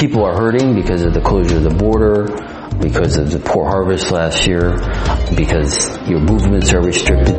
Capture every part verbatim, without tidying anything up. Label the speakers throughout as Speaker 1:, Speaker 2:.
Speaker 1: People are hurting because of the closure of the border, because of the poor harvest last year, because your movements are restricted.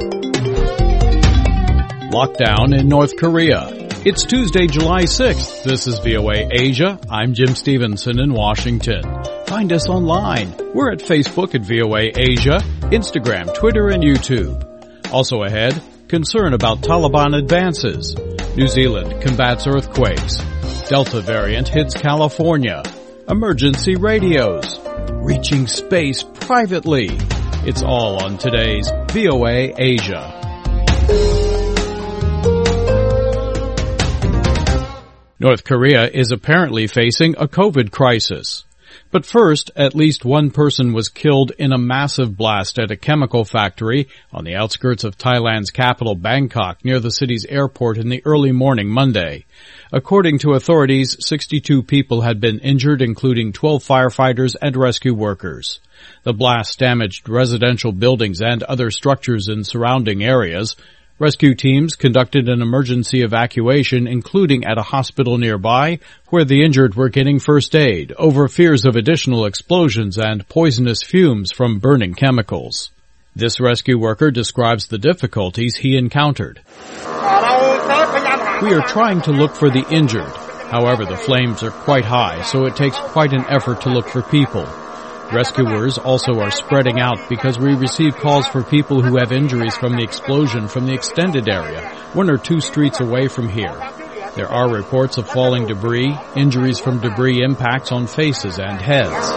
Speaker 2: Lockdown in North Korea. It's Tuesday, July sixth. This is V O A Asia. I'm Jim Stevenson in Washington. Find us online. We're at Facebook at V O A Asia, Instagram, Twitter, and YouTube. Also ahead, concern about Taliban advances. New Zealand combats earthquakes. Delta variant hits California. Emergency radios. Reaching space privately. It's all on today's V O A Asia. North Korea is apparently facing a COVID crisis. But first, at least one person was killed in a massive blast at a chemical factory on the outskirts of Thailand's capital, Bangkok, near the city's airport in the early morning Monday. According to authorities, sixty-two people had been injured, including twelve firefighters and rescue workers. The blast damaged residential buildings and other structures in surrounding areas. Rescue teams conducted an emergency evacuation, including at a hospital nearby, where the injured were getting first aid over fears of additional explosions and poisonous fumes from burning chemicals. This rescue worker describes the difficulties he encountered. We are trying to look for the injured. However, the flames are quite high, so it takes quite an effort to look for people. Rescuers also are spreading out because we receive calls for people who have injuries from the explosion from the extended area, one or two streets away from here. There are reports of falling debris, injuries from debris impacts on faces and heads.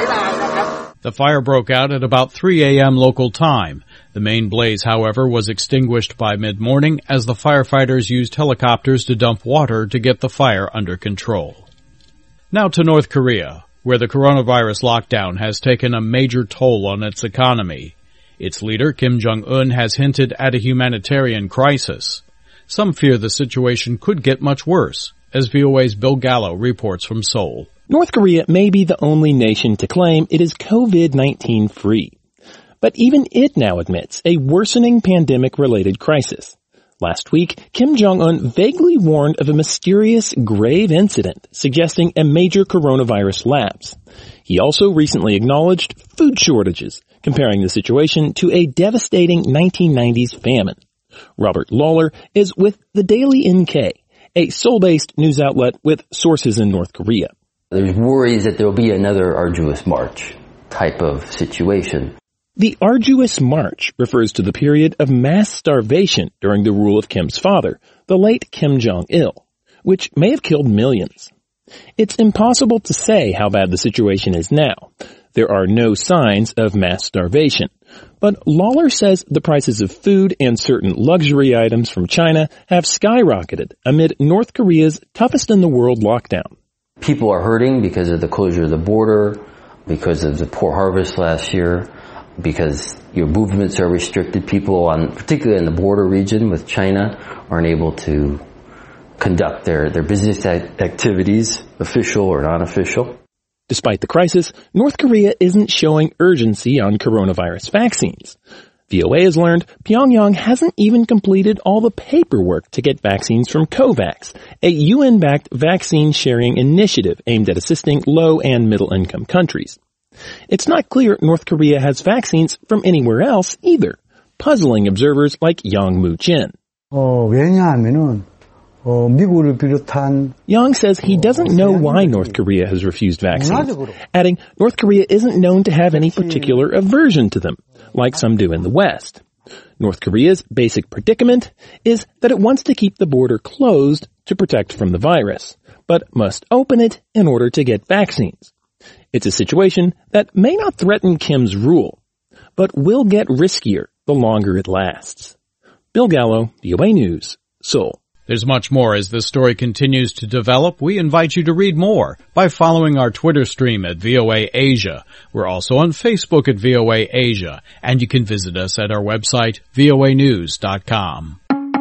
Speaker 2: The fire broke out at about three a.m. local time. The main blaze, however, was extinguished by mid-morning as the firefighters used helicopters to dump water to get the fire under control. Now to North Korea, where the coronavirus lockdown has taken a major toll on its economy. Its leader, Kim Jong-un, has hinted at a humanitarian crisis. Some fear the situation could get much worse, as V O A's Bill Gallo reports from Seoul.
Speaker 3: North Korea may be the only nation to claim it is COVID nineteen free. But even it now admits a worsening pandemic-related crisis. Last week, Kim Jong-un vaguely warned of a mysterious grave incident suggesting a major coronavirus lapse. He also recently acknowledged food shortages, comparing the situation to a devastating nineteen nineties famine. Robert Lawler is with the Daily N K, a Seoul-based news outlet with sources in North Korea.
Speaker 1: There's worries that there will be another arduous march type of situation.
Speaker 3: The arduous march refers to the period of mass starvation during the rule of Kim's father, the late Kim Jong-il, which may have killed millions. It's impossible to say how bad the situation is now. There are no signs of mass starvation. But Lawler says the prices of food and certain luxury items from China have skyrocketed amid North Korea's toughest in the world lockdown.
Speaker 1: People are hurting because of the closure of the border, because of the poor harvest last year, because your movements are restricted. People, on, particularly in the border region with China, aren't able to conduct their, their business activities, official or non-official.
Speaker 3: Despite the crisis, North Korea isn't showing urgency on coronavirus vaccines. V O A has learned Pyongyang hasn't even completed all the paperwork to get vaccines from COVAX, a U N-backed vaccine sharing initiative aimed at assisting low and middle-income countries. It's not clear North Korea has vaccines from anywhere else either, puzzling observers like Yang Mu-jin.
Speaker 4: 어, 왜냐하면은 어, 미국을 비롯한
Speaker 3: Yang says he doesn't know why North Korea has refused vaccines, adding North Korea isn't known to have any particular aversion to them, like some do in the West. North Korea's basic predicament is that it wants to keep the border closed to protect from the virus, but must open it in order to get vaccines. It's a situation that may not threaten Kim's rule, but will get riskier the longer it lasts. Bill Gallo, V O A News, Seoul.
Speaker 2: There's much more as this story continues to develop. We invite you to read more by following our Twitter stream at V O A Asia. We're also on Facebook at V O A Asia, and you can visit us at our website, V O A news dot com.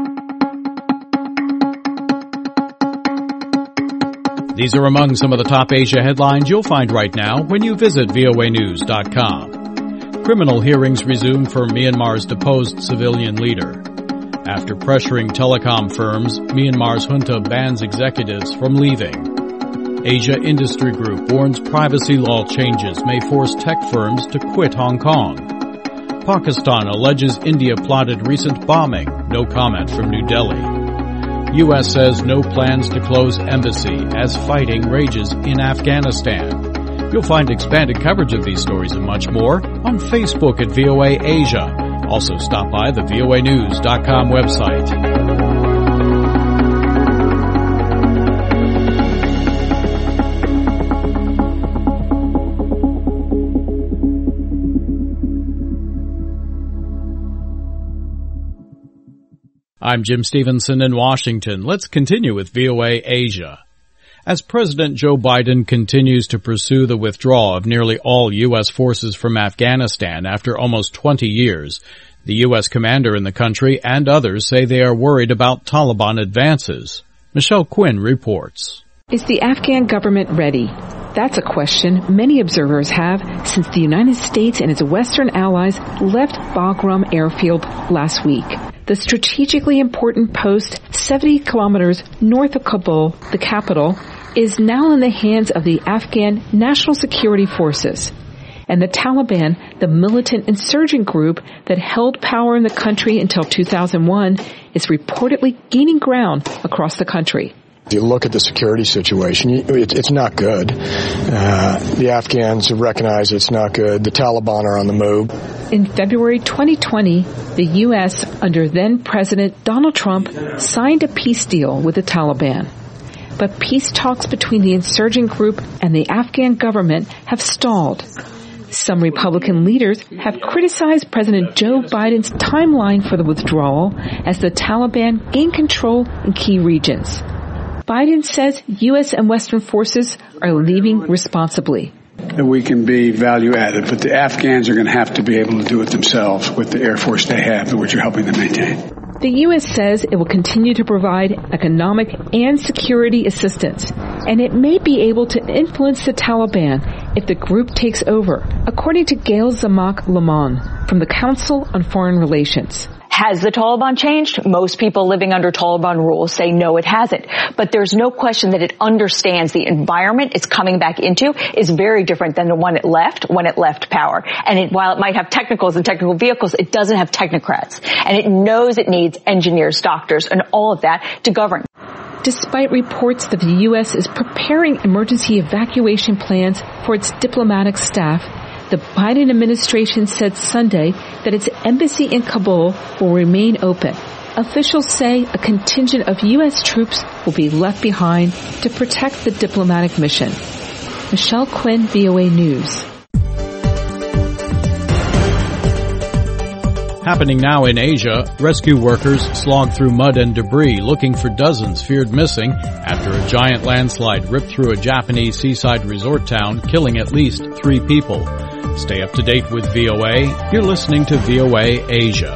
Speaker 2: These are among some of the top Asia headlines you'll find right now when you visit V O A news dot com. Criminal hearings resume for Myanmar's deposed civilian leader. After pressuring telecom firms, Myanmar's junta bans executives from leaving. Asia Industry Group warns privacy law changes may force tech firms to quit Hong Kong. Pakistan alleges India plotted recent bombing. No comment from New Delhi. U S says no plans to close embassy as fighting rages in Afghanistan. You'll find expanded coverage of these stories and much more on Facebook at V O A Asia. Also stop by the V O A news dot com website. I'm Jim Stevenson in Washington. Let's continue with V O A Asia. As President Joe Biden continues to pursue the withdrawal of nearly all U S forces from Afghanistan after almost twenty years, the U S commander in the country and others say they are worried about Taliban advances. Michelle Quinn reports.
Speaker 5: Is the Afghan government ready? That's a question many observers have since the United States and its Western allies left Bagram airfield last week. The strategically important post, seventy kilometers north of Kabul, the capital, is now in the hands of the Afghan National Security Forces. And the Taliban, the militant insurgent group that held power in the country until two thousand one, is reportedly gaining ground across the country.
Speaker 6: If you look at the security situation, it's not good. Uh, the Afghans have recognized it's not good. The Taliban are on the move.
Speaker 5: In February twenty twenty, the U S, under then-President Donald Trump, signed a peace deal with the Taliban. But peace talks between the insurgent group and the Afghan government have stalled. Some Republican leaders have criticized President Joe Biden's timeline for the withdrawal as the Taliban gain control in key regions. Biden says U S and Western forces are leaving responsibly.
Speaker 7: That we can be value added, but the Afghans are going to have to be able to do it themselves with the Air Force they have, which you're helping them maintain.
Speaker 5: The U S says it will continue to provide economic and security assistance, and it may be able to influence the Taliban if the group takes over, according to Gail Zamak-Lamon from the Council on Foreign Relations.
Speaker 8: Has the Taliban changed? Most people living under Taliban rule say no, it hasn't. But there's no question that it understands the environment it's coming back into is very different than the one it left when it left power. And it, while it might have technicals and technical vehicles, it doesn't have technocrats. And it knows it needs engineers, doctors, and all of that to govern.
Speaker 5: Despite reports that the U S is preparing emergency evacuation plans for its diplomatic staff, the Biden administration said Sunday that its embassy in Kabul will remain open. Officials say a contingent of U S troops will be left behind to protect the diplomatic mission. Michelle Quinn, V O A News.
Speaker 2: Happening now in Asia, rescue workers slog through mud and debris looking for dozens feared missing after a giant landslide ripped through a Japanese seaside resort town, killing at least three people. Stay up to date with V O A. You're listening to V O A Asia.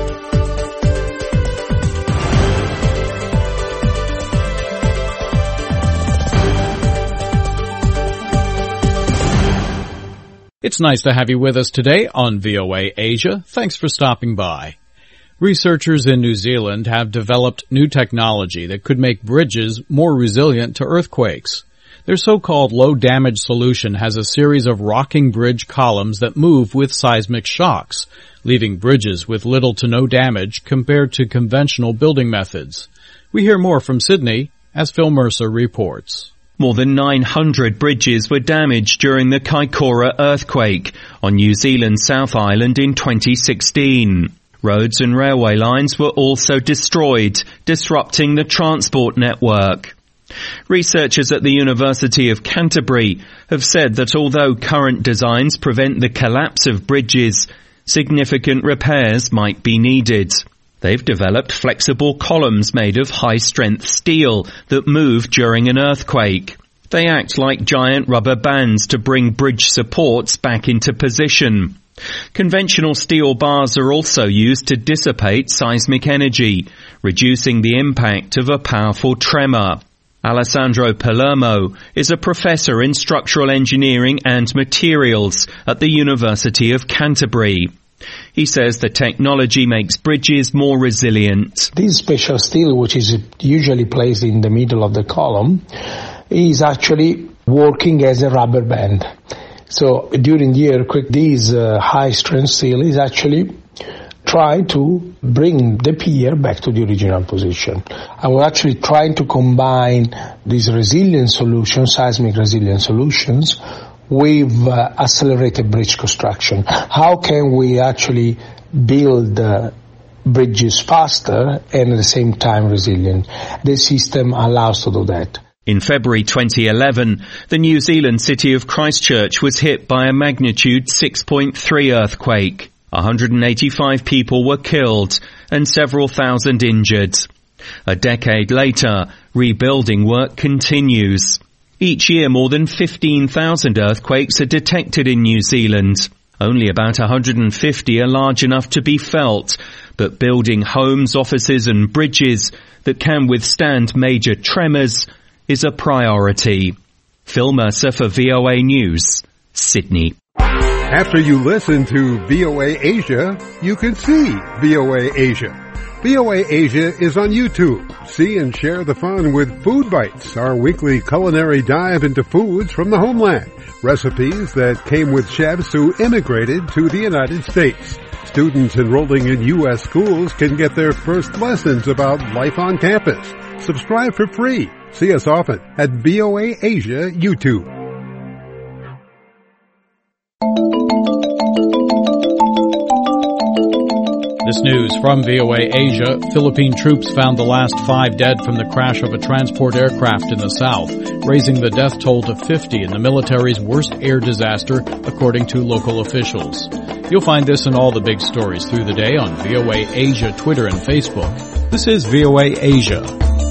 Speaker 2: It's nice to have you with us today on V O A Asia. Thanks for stopping by. Researchers in New Zealand have developed new technology that could make bridges more resilient to earthquakes. Their so-called low-damage solution has a series of rocking bridge columns that move with seismic shocks, leaving bridges with little to no damage compared to conventional building methods. We hear more from Sydney as Phil Mercer reports.
Speaker 9: More than nine hundred bridges were damaged during the Kaikoura earthquake on New Zealand's South Island in twenty sixteen. Roads and railway lines were also destroyed, disrupting the transport network. Researchers at the University of Canterbury have said that although current designs prevent the collapse of bridges, significant repairs might be needed. They've developed flexible columns made of high-strength steel that move during an earthquake. They act like giant rubber bands to bring bridge supports back into position. Conventional steel bars are also used to dissipate seismic energy, reducing the impact of a powerful tremor. Alessandro Palermo is a professor in structural engineering and materials at the University of Canterbury. He says the technology makes bridges more resilient.
Speaker 10: This special steel, which is usually placed in the middle of the column, is actually working as a rubber band. So during the earthquake, this uh, high-strength steel is actually trying to bring the pier back to the original position. I was actually trying to combine these resilient solutions, seismic resilient solutions, with uh, accelerated bridge construction. How can we actually build uh, bridges faster and at the same time resilient? The system allows to do that.
Speaker 9: In February twenty eleven, the New Zealand city of Christchurch was hit by a magnitude six point three earthquake. one hundred eighty-five people were killed and several thousand injured. A decade later, rebuilding work continues. Each year, more than fifteen thousand earthquakes are detected in New Zealand. Only about one hundred fifty are large enough to be felt, but building homes, offices and bridges that can withstand major tremors is a priority. Phil Mercer for V O A News, Sydney.
Speaker 11: After you listen to V O A Asia, you can see V O A Asia. V O A Asia is on YouTube. See and share the fun with Food Bites, our weekly culinary dive into foods from the homeland. Recipes that came with chefs who immigrated to the United States. Students enrolling in U S schools can get their first lessons about life on campus. Subscribe for free. See us often at V O A Asia YouTube.
Speaker 2: This news from V O A Asia. Philippine troops found the last five dead from the crash of a transport aircraft in the south, raising the death toll to fifty in the military's worst air disaster, according to local officials. You'll find this and all the big stories through the day on V O A Asia Twitter and Facebook. This is V O A Asia.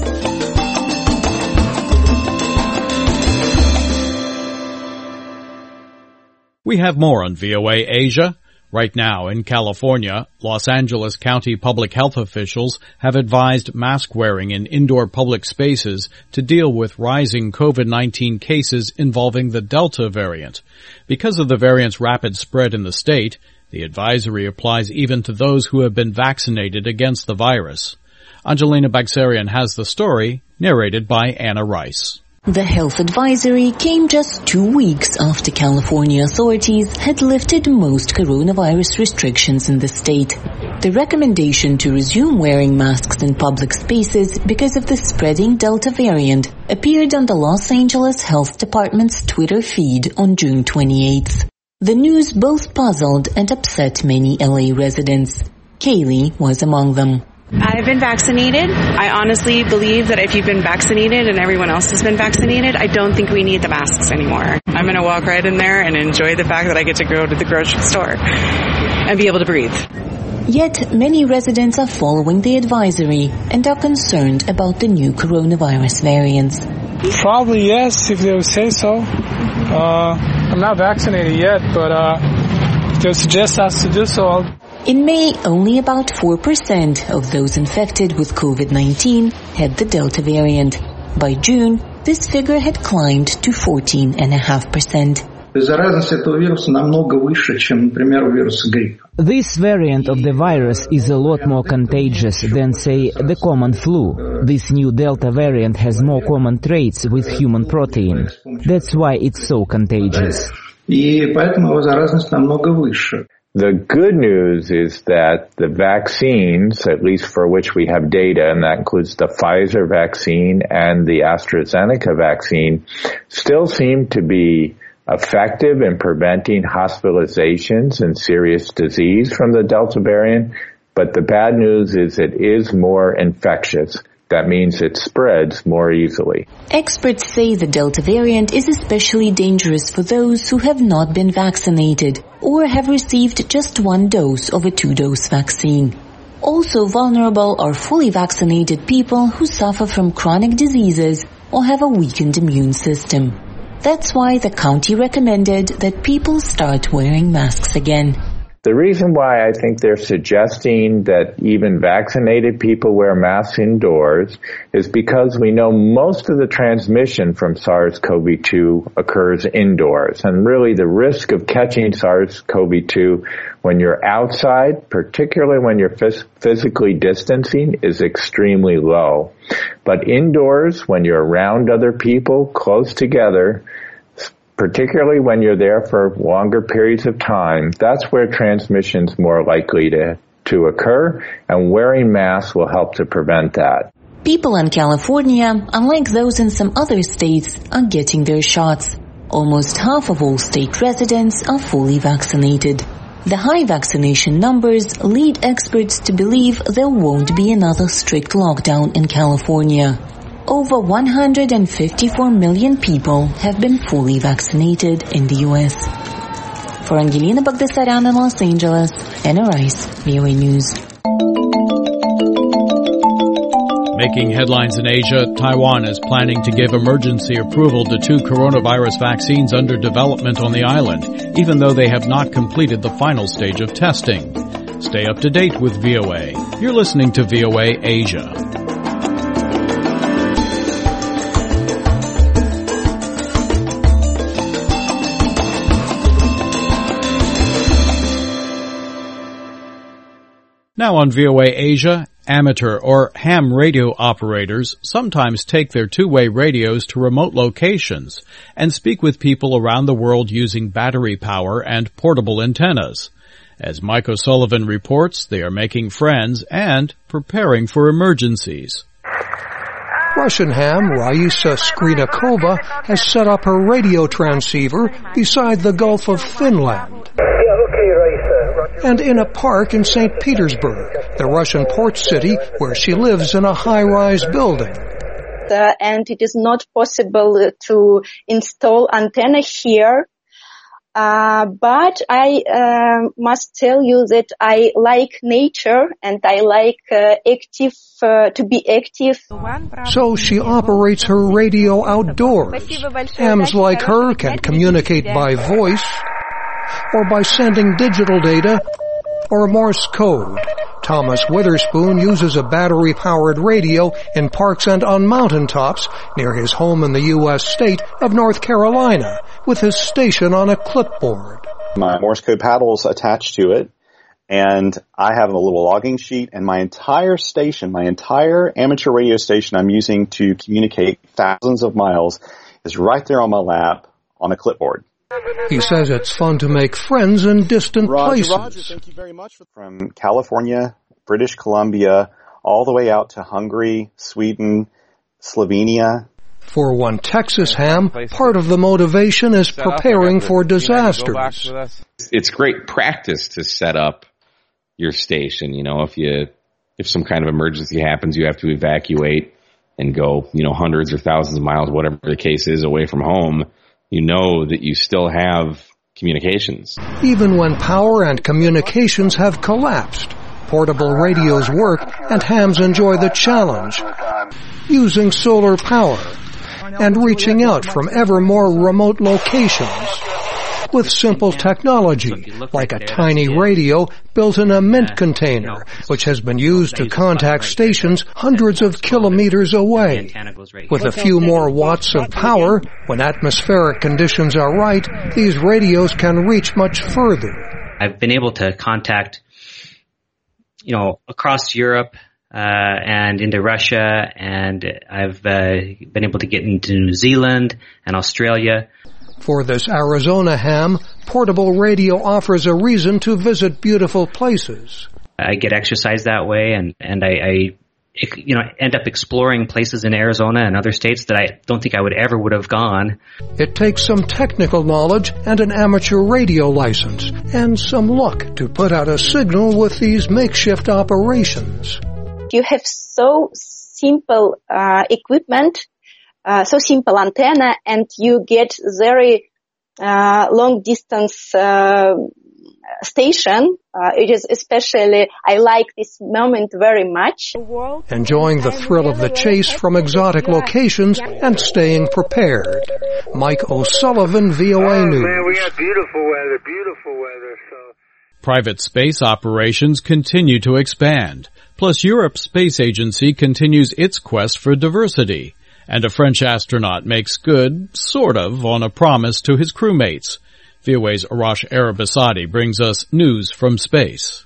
Speaker 2: We have more on V O A Asia. Right now, in California, Los Angeles County public health officials have advised mask wearing in indoor public spaces to deal with rising COVID nineteen cases involving the Delta variant. Because of the variant's rapid spread in the state, the advisory applies even to those who have been vaccinated against the virus. Angelina Bagsarian has the story, narrated by Anna Rice.
Speaker 12: The health advisory came just two weeks after California authorities had lifted most coronavirus restrictions in the state. The recommendation to resume wearing masks in public spaces because of the spreading Delta variant appeared on the Los Angeles Health Department's Twitter feed on June twenty-eighth. The news both puzzled and upset many L A residents. Kaylee was among them.
Speaker 13: I've been vaccinated. I honestly believe that if you've been vaccinated and everyone else has been vaccinated, I don't think we need the masks anymore. I'm going to walk right in there and enjoy the fact that I get to go to the grocery store and be able to breathe.
Speaker 12: Yet many residents are following the advisory and are concerned about the new coronavirus variants.
Speaker 14: Probably yes, if they would say so. Uh, I'm not vaccinated yet, but uh, if they suggest us to do so, I'll
Speaker 12: In May, only about four percent of those infected with COVID nineteen had the Delta variant. By June, this figure had climbed to fourteen point five percent.
Speaker 15: Заразность этого вируса намного выше, чем, например, у вируса гриппа.
Speaker 16: This variant of the virus is a lot more contagious than, say, the common flu. This new Delta variant has more common traits with human protein. That's why it's so contagious.
Speaker 15: И поэтому его заразность намного выше.
Speaker 17: The good news is that the vaccines, at least for which we have data, and that includes the Pfizer vaccine and the AstraZeneca vaccine, still seem to be effective in preventing hospitalizations and serious disease from the Delta variant. But the bad news is it is more infectious. That means it spreads more easily.
Speaker 12: Experts say the Delta variant is especially dangerous for those who have not been vaccinated or have received just one dose of a two-dose vaccine. Also vulnerable are fully vaccinated people who suffer from chronic diseases or have a weakened immune system. That's why the county recommended that people start wearing masks again.
Speaker 17: The reason why I think they're suggesting that even vaccinated people wear masks indoors is because we know most of the transmission from SARS-C o V two occurs indoors. And really the risk of catching SARS-C o V two when you're outside, particularly when you're phys- physically distancing, is extremely low. But indoors, when you're around other people, close together, particularly when you're there for longer periods of time, that's where transmission's more likely to, to occur, and wearing masks will help to prevent that.
Speaker 12: People in California, unlike those in some other states, are getting their shots. Almost half of all state residents are fully vaccinated. The high vaccination numbers lead experts to believe there won't be another strict lockdown in California. Over one hundred fifty-four million people have been fully vaccinated in the U S. For Angelina Bagdasaryan in Los Angeles, Anna Rice, V O A News.
Speaker 2: Making headlines in Asia, Taiwan is planning to give emergency approval to two coronavirus vaccines under development on the island, even though they have not completed the final stage of testing. Stay up to date with V O A. You're listening to V O A Asia. Now on V O A Asia, amateur or ham radio operators sometimes take their two-way radios to remote locations and speak with people around the world using battery power and portable antennas. As Mike O'Sullivan reports, they are making friends and preparing for emergencies.
Speaker 18: Russian ham Raisa Skrinakova has set up her radio transceiver beside the Gulf of Finland. And in a park in Saint Petersburg, the Russian port city where she lives in a high-rise building.
Speaker 19: Uh, and it is not possible to install antenna here. Uh, but I uh, must tell you that I like nature and I like uh, active uh, to be active.
Speaker 18: So she operates her radio outdoors. Hams like her can communicate by voice or by sending digital data or Morse code. Thomas Witherspoon uses a battery-powered radio in parks and on mountaintops near his home in the U S state of North Carolina, with his station on a clipboard.
Speaker 20: My Morse code paddle's attached to it, and I have a little logging sheet, and my entire station, my entire amateur radio station I'm using to communicate thousands of miles is right there on my lap on a clipboard.
Speaker 18: He says it's fun to make friends in distant
Speaker 20: Roger,
Speaker 18: places.
Speaker 20: Roger, thank you very much. From California, British Columbia, all the way out to Hungary, Sweden, Slovenia.
Speaker 18: For one Texas ham, part of the motivation is preparing for disasters.
Speaker 21: It's great practice to set up your station. You know, if you, if some kind of emergency happens, you have to evacuate and go, you know, hundreds or thousands of miles, whatever the case is, away from home. You know that you still have communications.
Speaker 18: Even when power and communications have collapsed, portable radios work and hams enjoy the challenge, using solar power and reaching out from ever more remote locations with simple technology, like a tiny radio built in a mint container, which has been used to contact stations hundreds of kilometers away. With a few more watts of power, when atmospheric conditions are right, these radios can reach much further.
Speaker 22: I've been able to contact, you know, across Europe, uh, and into Russia, and I've uh, been able to get into New Zealand and Australia.
Speaker 18: For this Arizona ham, portable radio offers a reason to visit beautiful places.
Speaker 22: I get exercise that way, and, and I, I, you know, end up exploring places in Arizona and other states that I don't think I would ever would have gone.
Speaker 18: It takes some technical knowledge and an amateur radio license, and some luck to put out a signal with these makeshift operations.
Speaker 19: You have so simple uh, equipment, Uh, so simple antenna, and you get very uh, long distance uh, station. Uh, it is especially, I like this moment very much.
Speaker 18: Enjoying the thrill of the chase from exotic locations and staying prepared. Mike O'Sullivan, V O A News.
Speaker 23: Man, we got beautiful weather, beautiful weather. So
Speaker 2: Private space operations continue to expand. Plus, Europe's space agency continues its quest for diversity. And a French astronaut makes good, sort of, on a promise to his crewmates. V O A's Arash Arabasadi brings us news from space.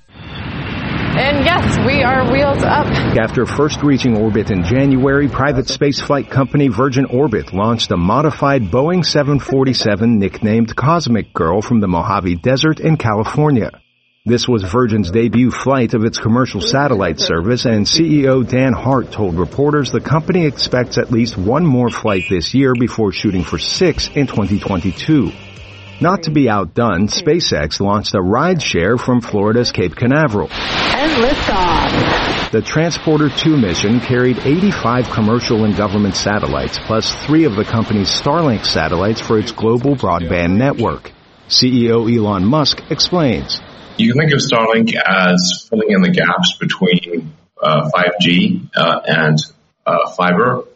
Speaker 1: And yes, we are wheels up.
Speaker 4: After first reaching orbit in January, private spaceflight company Virgin Orbit launched a modified Boeing seven forty-seven nicknamed Cosmic Girl from the Mojave Desert in California. This was Virgin's debut flight of its commercial satellite service, and C E O Dan Hart told reporters the company expects at least one more flight this year before shooting for six in twenty twenty-two. Not to be outdone, SpaceX launched a rideshare from Florida's Cape Canaveral.
Speaker 1: And liftoff.
Speaker 4: The Transporter two mission carried eighty-five commercial and government satellites, plus three of the company's Starlink satellites for its global broadband network. C E O Elon Musk explains.
Speaker 23: You can think of Starlink as filling in the gaps between uh, five G uh, and uh, fiber,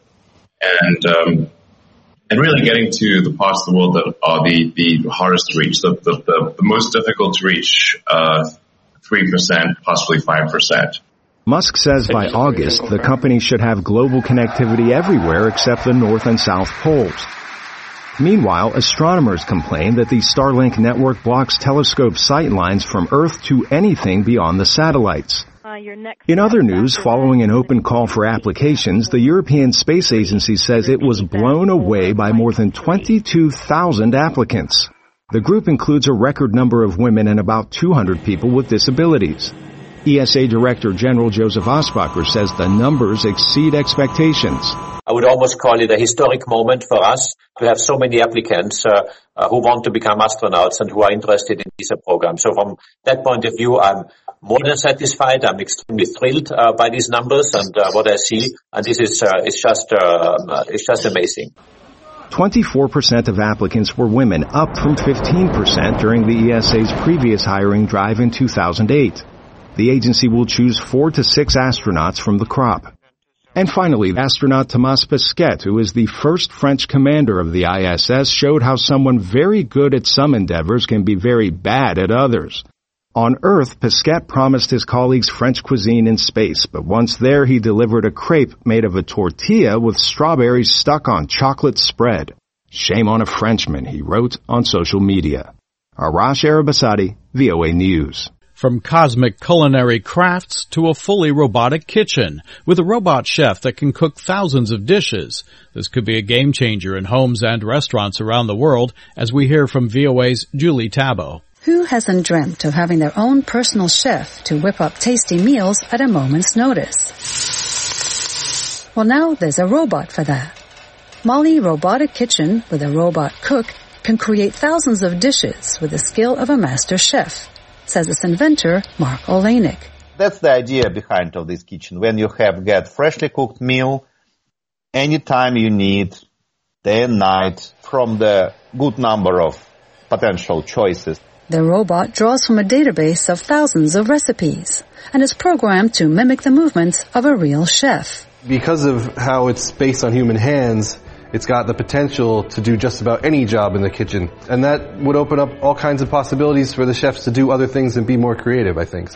Speaker 23: and um, and really getting to the parts of the world that are the, the hardest to reach, the, the, the, the most difficult to reach, uh, three percent, possibly five percent.
Speaker 4: Musk says by August, the company should have global connectivity everywhere except the North and South poles. Meanwhile, astronomers complain that the Starlink network blocks telescope sight lines from Earth to anything beyond the satellites. In other news, following an open call for applications, the European Space Agency says it was blown away by more than twenty-two thousand applicants. The group includes a record number of women and about two hundred people with disabilities. E S A Director General Joseph Asbacher says the numbers exceed expectations.
Speaker 24: I would almost call it a historic moment for us to have so many applicants uh, uh, who want to become astronauts and who are interested in this program. So from that point of view, I'm more than satisfied. I'm extremely thrilled uh, by these numbers and uh, what I see, and this is uh, it's just uh, it's just amazing.
Speaker 4: twenty-four percent of applicants were women, up from fifteen percent during the E S A's previous hiring drive in two thousand eight. The agency will choose four to six astronauts from the crop. And finally, astronaut Thomas Pesquet, who is the first French commander of the I S S, showed how someone very good at some endeavors can be very bad at others. On Earth, Pesquet promised his colleagues French cuisine in space, but once there he delivered a crepe made of a tortilla with strawberries stuck on chocolate spread. Shame on a Frenchman, he wrote on social media. Arash Arabasadi, V O A News.
Speaker 2: From cosmic culinary crafts to a fully robotic kitchen with a robot chef that can cook thousands of dishes. This could be a game changer in homes and restaurants around the world, as we hear from V O A's Julie Tabo.
Speaker 25: Who hasn't dreamt of having their own personal chef to whip up tasty meals at a moment's notice? Well, now there's a robot for that. Molly Robotic Kitchen with a robot cook can create thousands of dishes with the skill of a master chef, says its inventor, Mark Olenek.
Speaker 26: That's the idea behind of this kitchen. When you have get freshly cooked meal, anytime you need, day and night, from the good number of potential choices.
Speaker 25: The robot draws from a database of thousands of recipes and is programmed to mimic the movements of a real chef.
Speaker 27: Because of how it's based on human hands, it's got the potential to do just about any job in the kitchen. And that would open up all kinds of possibilities for the chefs to do other things and be more creative, I think.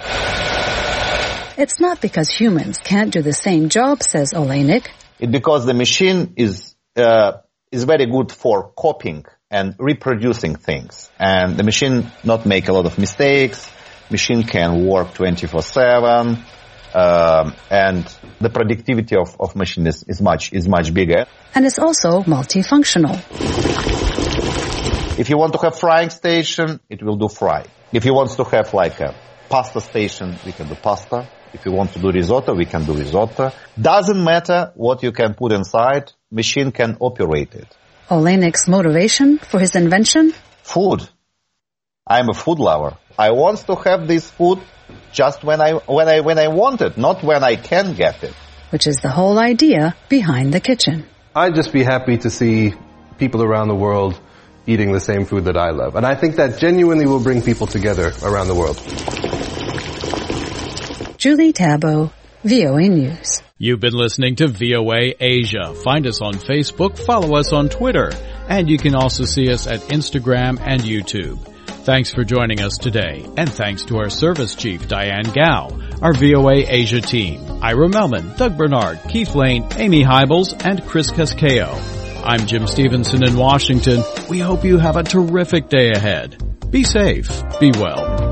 Speaker 25: It's not because humans can't do the same job, says Olenek.
Speaker 26: It's because the machine is uh, is very good for copying and reproducing things. And the machine not make a lot of mistakes. Machine can work twenty-four seven. Um, and the productivity of, of machine is, is much is much bigger.
Speaker 25: And it's also multifunctional.
Speaker 26: If you want to have frying station, it will do fry. If you want to have like a pasta station, we can do pasta. If you want to do risotto, we can do risotto. Doesn't matter what you can put inside, machine can operate it.
Speaker 25: Olenek's motivation for his invention?
Speaker 26: Food. I'm a food lover. I want to have this food just when I when I when I want it, not when I can get it.
Speaker 25: Which is the whole idea behind the kitchen.
Speaker 27: I'd just be happy to see people around the world eating the same food that I love. And I think that genuinely will bring people together around the world.
Speaker 25: Julie Tabo, V O A News.
Speaker 2: You've been listening to V O A Asia. Find us on Facebook, follow us on Twitter, and you can also see us at Instagram and YouTube. Thanks for joining us today, and thanks to our service chief, Diane Gao, our V O A Asia team, Ira Melman, Doug Bernard, Keith Lane, Amy Hybels, and Chris Casqueo. I'm Jim Stevenson in Washington. We hope you have a terrific day ahead. Be safe. Be well.